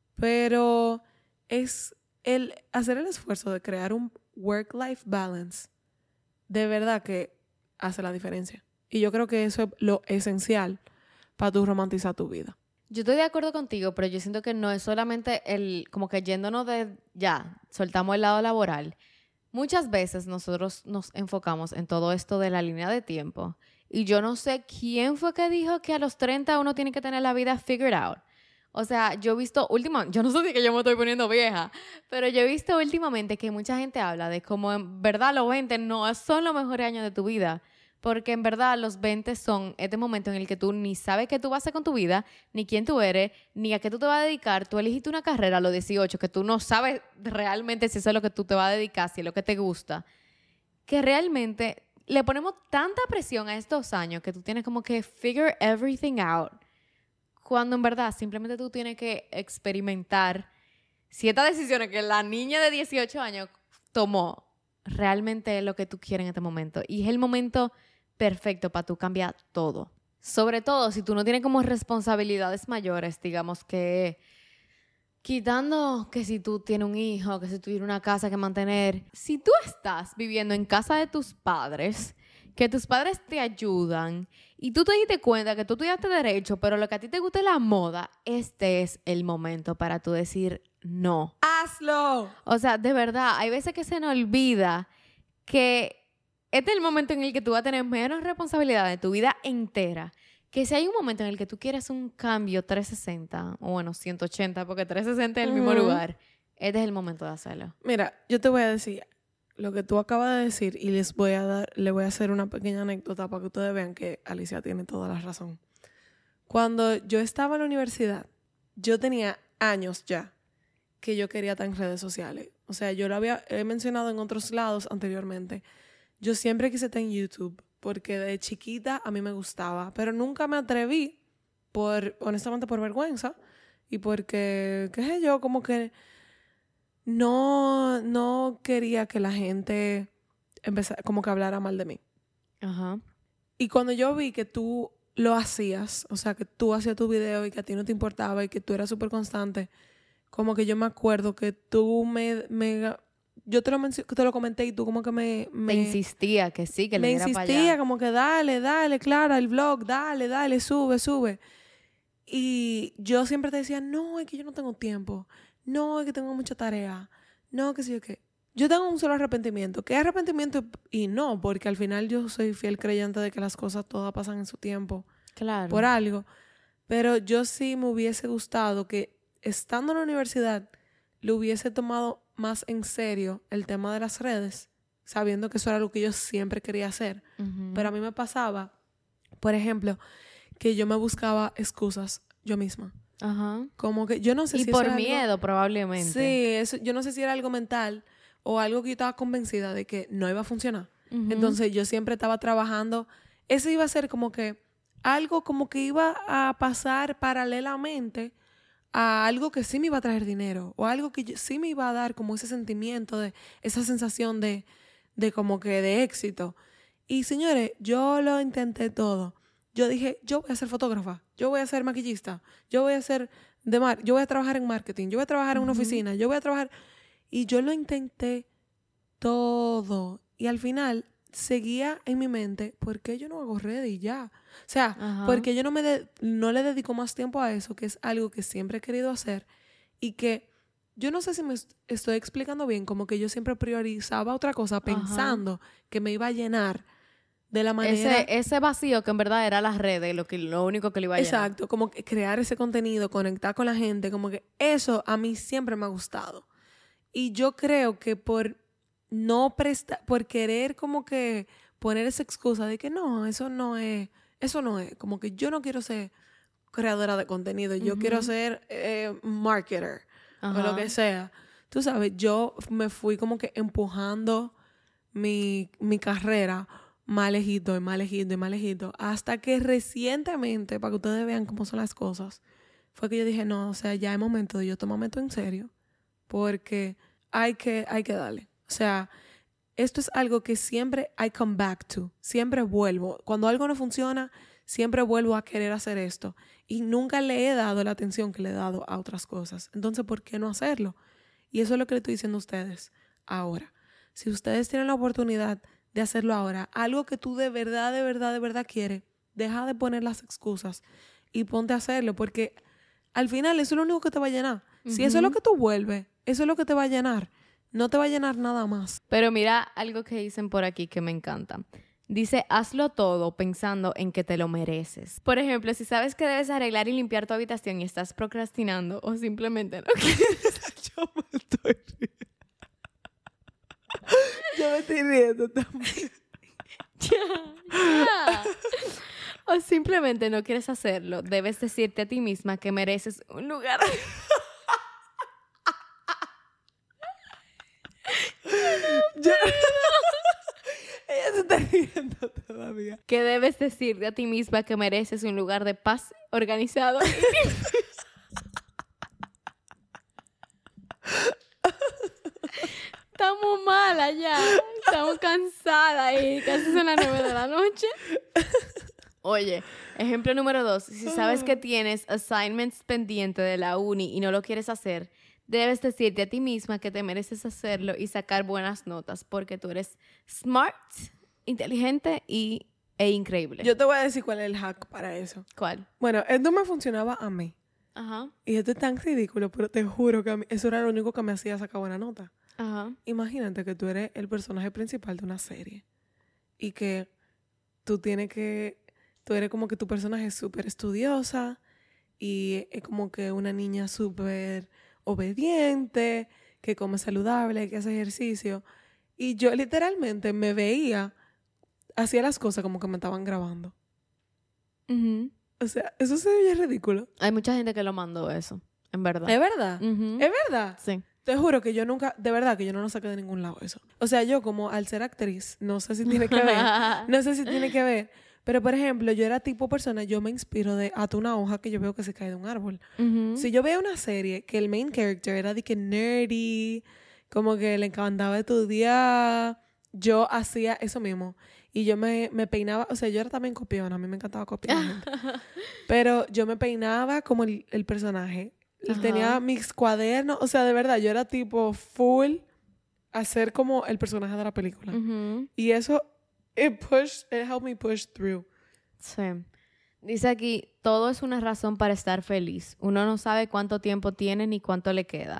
pero es el hacer el esfuerzo de crear un work-life balance, de verdad que hace la diferencia. Y yo creo que eso es lo esencial para tú romantizar tu vida. Yo estoy de acuerdo contigo, pero yo siento que no es solamente el, como que yéndonos de, ya, soltamos el lado laboral. Muchas veces nosotros nos enfocamos en todo esto de la línea de tiempo. Y yo no sé quién fue que dijo que a los treinta uno tiene que tener la vida figured out. O sea, yo he visto última, yo no sé si que yo me estoy poniendo vieja, pero yo he visto últimamente que mucha gente habla de cómo en verdad los veinte no son los mejores años de tu vida. Porque en verdad los veinte son este momento en el que tú ni sabes qué tú vas a hacer con tu vida, ni quién tú eres, ni a qué tú te vas a dedicar. Tú elegiste una carrera a los dieciocho que tú no sabes realmente si eso es lo que tú te vas a dedicar, si es lo que te gusta. Que realmente le ponemos tanta presión a estos años que tú tienes como que figure everything out. Cuando en verdad simplemente tú tienes que experimentar si estas decisiones que la niña de dieciocho años tomó realmente es lo que tú quieres en este momento. Y es el momento perfecto para tú cambiar todo. Sobre todo si tú no tienes como responsabilidades mayores, digamos que quitando que si tú tienes un hijo, que si tú tienes una casa que mantener. Si tú estás viviendo en casa de tus padres, que tus padres te ayudan y tú te diste cuenta que tú estudiaste derecho, pero lo que a ti te gusta es la moda, este es el momento para tú decir no. ¡Hazlo! O sea, de verdad, hay veces que se nos olvida que este es el momento en el que tú vas a tener menos responsabilidad de tu vida entera. Que si hay un momento en el que tú quieres un cambio trescientos sesenta, o bueno, ciento ochenta, porque trescientos sesenta es el mismo Ujú. lugar, este es el momento de hacerlo. Mira, yo te voy a decir lo que tú acabas de decir y les voy a dar, le voy a hacer una pequeña anécdota para que ustedes vean que Alicia tiene toda la razón. Cuando yo estaba en la universidad, yo tenía años ya que yo quería estar en redes sociales. O sea, yo lo había he mencionado en otros lados anteriormente. Yo siempre quise estar en YouTube porque de chiquita a mí me gustaba, pero nunca me atreví por, honestamente, por vergüenza y porque, qué sé yo, como que no, no quería que la gente empezara, como que hablara mal de mí. Ajá. Y cuando yo vi que tú lo hacías, o sea, que tú hacías tu video y que a ti no te importaba y que tú eras súper constante, como que yo me acuerdo que tú me... me yo te lo, mencio- te lo comenté y tú como que me... me Te insistía que sí, que le me diera para insistía allá. como que dale, dale, Clara, el vlog, dale, dale, sube, sube. Y yo siempre te decía, no, es que yo no tengo tiempo. No, es que tengo mucha tarea. No, que sí, yo qué. yo tengo un solo arrepentimiento. ¿Qué arrepentimiento? Y no, porque al final yo soy fiel creyente de que las cosas todas pasan en su tiempo. Claro. Por algo. Pero yo sí me hubiese gustado que, estando en la universidad, lo hubiese tomado más en serio el tema de las redes, sabiendo que eso era lo que yo siempre quería hacer. Uh-huh. Pero a mí me pasaba, por ejemplo, que yo me buscaba excusas yo misma. Ajá. Como que yo no sé y si por eso miedo, algo... probablemente. Sí, eso, yo no sé si era algo mental o algo que yo estaba convencida de que no iba a funcionar. Uh-huh. Entonces yo siempre estaba trabajando. Eso iba a ser como que algo como que iba a pasar paralelamente a algo que sí me iba a traer dinero o algo que yo, sí me iba a dar como ese sentimiento, de esa sensación de, de como que de éxito. Y señores, yo lo intenté todo. Yo dije, yo voy a ser fotógrafa, yo voy a ser maquillista, yo voy a ser de mar, yo voy a trabajar en marketing, yo voy a trabajar en una Uh-huh. oficina, yo voy a trabajar... Y yo lo intenté todo. Y al final seguía en mi mente, ¿por qué yo no hago redes y ya? O sea, Ajá. porque yo no, me de- no le dedico más tiempo a eso, que es algo que siempre he querido hacer y que yo no sé si me est- estoy explicando bien, como que yo siempre priorizaba otra cosa pensando Ajá. que me iba a llenar de la manera... Ese, ese vacío que en verdad era las redes, lo, que, lo único que le iba a llenar. Exacto, como que crear ese contenido, conectar con la gente, como que eso a mí siempre me ha gustado. Y yo creo que por no prestar, por querer como que poner esa excusa de que no, eso no es, eso no es, como que yo no quiero ser creadora de contenido, yo Uh-huh. quiero ser eh, marketer Ajá. o lo que sea. Tú sabes, yo me fui como que empujando mi, mi carrera más lejito y más lejito y más lejito, hasta que recientemente, para que ustedes vean cómo son las cosas, fue que yo dije, no, o sea, ya es momento de yo tomarme esto en serio, porque hay que, hay que darle. O sea, esto es algo que siempre I come back to. Siempre vuelvo. Cuando algo no funciona, siempre vuelvo a querer hacer esto. Y nunca le he dado la atención que le he dado a otras cosas. Entonces, ¿por qué no hacerlo? Y eso es lo que le estoy diciendo a ustedes ahora. Si ustedes tienen la oportunidad de hacerlo ahora, algo que tú de verdad, de verdad, de verdad quieres, deja de poner las excusas y ponte a hacerlo, porque al final eso es lo único que te va a llenar. Uh-huh. Si eso es lo que tú vuelves, eso es lo que te va a llenar. No te va a llenar nada más. Pero mira algo que dicen por aquí que me encanta. Dice, hazlo todo pensando en que te lo mereces. Por ejemplo, si sabes que debes arreglar y limpiar tu habitación y estás procrastinando o simplemente no quieres... Yo me estoy riendo. Yo me estoy riendo también. Ya, ya. O simplemente no quieres hacerlo, debes decirte a ti misma que mereces un lugar... Yo... Ella se está riendo todavía. Que debes decirte a ti misma que mereces un lugar de paz organizado. Estamos malas ya. Estamos cansadas y casi son las nueve de la noche. Oye, ejemplo número dos. Si sabes que tienes assignments pendientes de la uni y no lo quieres hacer, debes decirte a ti misma que te mereces hacerlo y sacar buenas notas porque tú eres smart, inteligente y, e increíble. Yo te voy a decir cuál es el hack para eso. ¿Cuál? Bueno, esto me funcionaba a mí. Ajá. Y esto es tan ridículo, pero te juro que a mí, eso era lo único que me hacía sacar buena nota. Ajá. Imagínate que tú eres el personaje principal de una serie y que tú tienes que... Tú eres como que tu personaje es súper estudiosa y es como que una niña súper obediente, que come saludable, que hace ejercicio. Y yo literalmente me veía, hacía las cosas como que me estaban grabando. Uh-huh. O sea, eso se veía ridículo. Hay mucha gente que lo mandó eso, en verdad. ¿Es verdad? Uh-huh. ¿Es verdad? Sí. Te juro que yo nunca, de verdad que yo no lo saqué de ningún lado eso. O sea, yo como al ser actriz, no sé si tiene que ver, no sé si tiene que ver, pero por ejemplo, yo era tipo persona, yo me inspiro de hasta una hoja que yo veo que se cae de un árbol. Uh-huh. Si yo veo una serie que el main character era de que nerdy, como que le encantaba estudiar, yo hacía eso mismo. Y yo me, me peinaba, o sea, yo era también copiona, a mí me encantaba copiar. Pero yo me peinaba como el, el personaje. Ajá. Tenía mis cuadernos, o sea, de verdad, yo era tipo full hacer como el personaje de la película. Uh-huh. Y eso, it pushed, it helped me push through. Sí. Dice aquí, todo es una razón para estar feliz. Uno no sabe cuánto tiempo tiene ni cuánto le queda.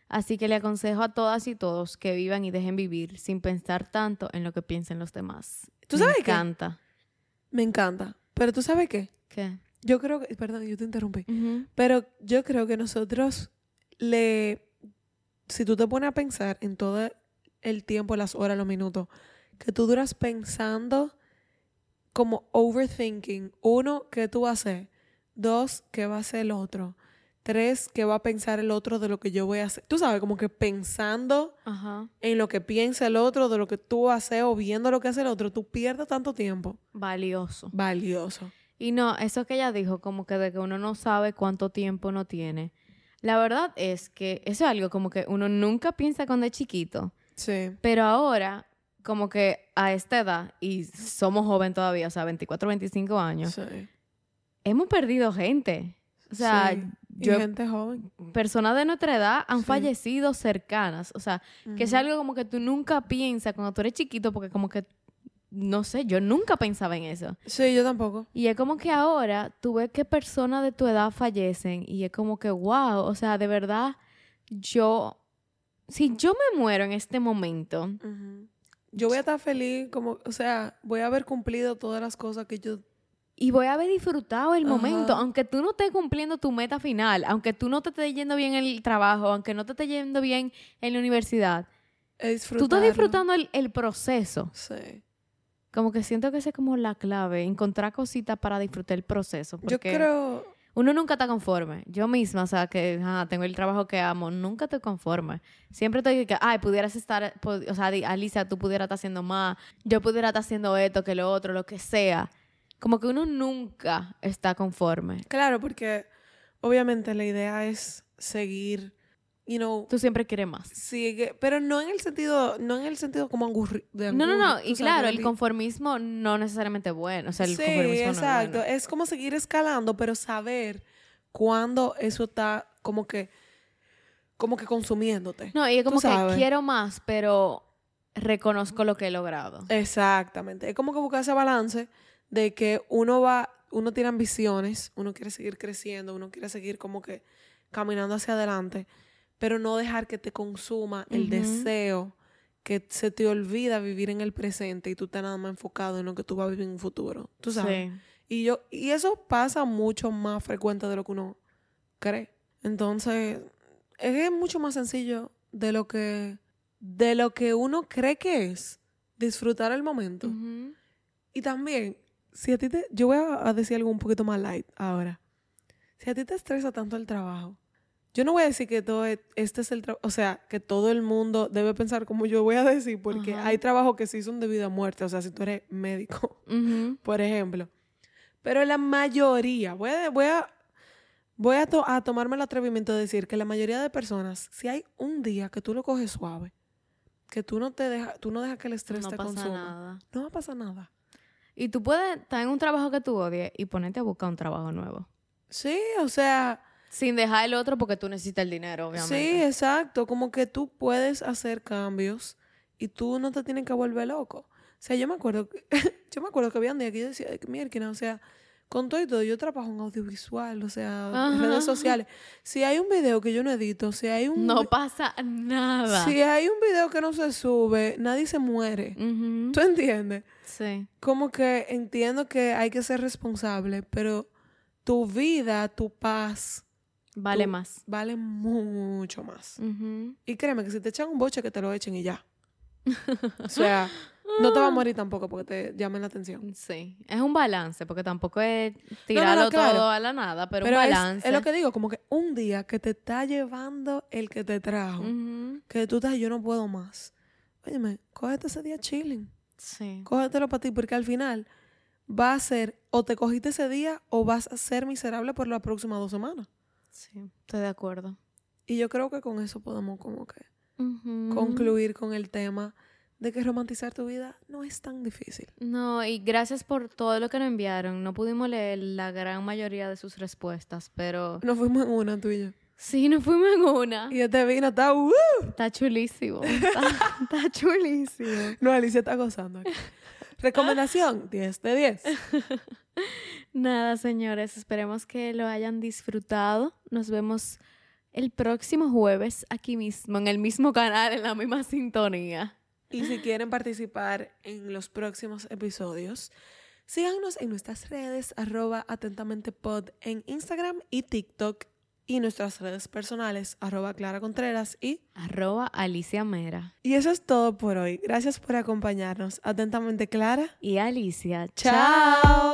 Así que le aconsejo a todas y todos que vivan y dejen vivir sin pensar tanto en lo que piensen los demás. ¿Tú sabes Me qué? encanta. Me encanta. Pero ¿tú sabes qué? ¿Qué? Yo creo que... Perdón, yo te interrumpí. Ujú. Pero yo creo que nosotros le... Si tú te pones a pensar en todo el tiempo, las horas, los minutos, que tú duras pensando como overthinking. Uno, ¿qué tú vas a hacer? Dos, ¿qué va a hacer el otro? Tres, ¿qué va a pensar el otro de lo que yo voy a hacer? Tú sabes, como que pensando Ajá. en lo que piensa el otro, de lo que tú haces o viendo lo que hace el otro, tú pierdes tanto tiempo. Valioso. Valioso. Y no, eso que ella dijo, como que de que uno no sabe cuánto tiempo uno tiene. La verdad es que eso es algo como que uno nunca piensa cuando es chiquito. Sí. Pero ahora, como que a esta edad, y somos joven todavía, o sea, veinticuatro, veinticinco años, Sí. hemos perdido gente. O sea, Sí. yo, Y gente joven. personas de nuestra edad han Sí. fallecido cercanas. O sea, que es Ujú. algo como que tú nunca piensas cuando tú eres chiquito, porque como que, no sé, yo nunca pensaba en eso. Sí, yo tampoco. Y es como que ahora tú ves que personas de tu edad fallecen y es como que, wow, o sea, de verdad, yo, si yo me muero en este momento, Ujú. Yo voy a estar feliz, como, o sea, voy a haber cumplido todas las cosas que yo... y voy a haber disfrutado el Ajá. momento, aunque tú no estés cumpliendo tu meta final, aunque tú no te estés yendo bien en el trabajo, aunque no te estés yendo bien en la universidad, He tú disfrutado. estás disfrutando el, el proceso. Sí. Como que siento que esa es como la clave, encontrar cositas para disfrutar el proceso. Yo Porque creo... uno nunca está conforme. Yo misma, o sea, que ah, tengo el trabajo que amo, nunca estoy conforme. Siempre estoy que, ay, pudieras estar, pu- o sea, di- Alicia, tú pudieras estar haciendo más, yo pudiera estar haciendo esto, que lo otro, lo que sea. Como que uno nunca está conforme. Claro, porque obviamente la idea es seguir, you know, Tú siempre quieres más. sigue, pero no en el sentido, no en el sentido como angurri, de No, no, angurri- no. tú Y sabes, claro, de el vi- conformismo no necesariamente es bueno. O sea, el Sí, conformismo no exacto. es bueno. Es como seguir escalando, pero saber cuándo eso está como que, como que consumiéndote. No, y es Tú como que sabes. quiero más, pero reconozco lo que he logrado. Exactamente. Es como que buscar ese balance de que uno va, uno tiene ambiciones, uno quiere seguir creciendo, uno quiere seguir como que caminando hacia adelante, pero no dejar que te consuma el Ujú. deseo, que se te olvida vivir en el presente y tú estás nada más enfocado en lo que tú vas a vivir en un futuro. Tú sabes. Sí. Y yo, y eso pasa mucho más frecuente de lo que uno cree. Entonces, es mucho más sencillo de lo que, de lo que uno cree que es disfrutar el momento. Ujú. Y también, si a ti te, yo voy a, a decir algo un poquito más light ahora. Si a ti te estresa tanto el trabajo, yo no voy a decir que todo es- este es el trabajo, o sea, que todo el mundo debe pensar como yo voy a decir, porque Ajá. hay trabajos que sí son de vida o muerte, o sea, si tú eres médico, Ujú. por ejemplo. Pero la mayoría, voy a, voy a, voy a, to- a tomarme el atrevimiento de decir que la mayoría de personas, si hay un día que tú lo coges suave, que tú no te dejas, tú no dejas que el estrés No te pasa consuma, nada. no va a pasar nada. Y tú puedes estar en un trabajo que tú odies y ponerte a buscar un trabajo nuevo. Sí, o sea, Sin dejar el otro porque tú necesitas el dinero, sí, obviamente. exacto, como que tú puedes hacer cambios y tú no te tienes que volver loco. O sea, yo me acuerdo que, yo me acuerdo que había un día que yo decía, mierda, o sea, con todo y todo, yo trabajo en audiovisual, o sea, Ajá. redes sociales. Si hay un video que yo no edito, si hay un No vi- pasa nada. si hay un video que no se sube, nadie se muere. Ujú. ¿Tú entiendes? Sí. Como que entiendo que hay que ser responsable, pero tu vida, tu paz, Vale tú- más. vale mucho más. Ujú. Y créeme que si te echan un boche, que te lo echen y ya. O sea, no te va a morir tampoco porque te llamen la atención. Sí. Es un balance, porque tampoco es tirarlo No, no, no, claro. todo a la nada, pero, Pero un es, balance. es lo que digo, como que un día que te está llevando el que te trajo, Ujú. que tú estás, yo no puedo más. Óyeme, cógete ese día chilling. Sí. Cógetelo para ti, porque al final va a ser, o te cogiste ese día, o vas a ser miserable por las próximas dos semanas. Sí. Estoy de acuerdo. Y yo creo que con eso podemos como que Ujú. concluir con el tema de que romantizar tu vida no es tan difícil. No, y gracias por todo lo que nos enviaron. No pudimos leer la gran mayoría de sus respuestas, pero Nos fuimos en una, tú y yo. sí, nos fuimos en una. Y este vino está... ¡uh! Está chulísimo. Está, está chulísimo. No, Alicia está gozando aquí. Recomendación, diez de diez. Nada, señores. Esperemos que lo hayan disfrutado. Nos vemos el próximo jueves aquí mismo, en el mismo canal, en la misma sintonía. Y si quieren participar en los próximos episodios, síganos en nuestras redes, arroba atentamentepod en Instagram y TikTok, y nuestras redes personales, arroba Clara Contreras y arroba Alicia Mera. Y eso es todo por hoy. Gracias por acompañarnos. Atentamente, Clara y Alicia. ¡Chao!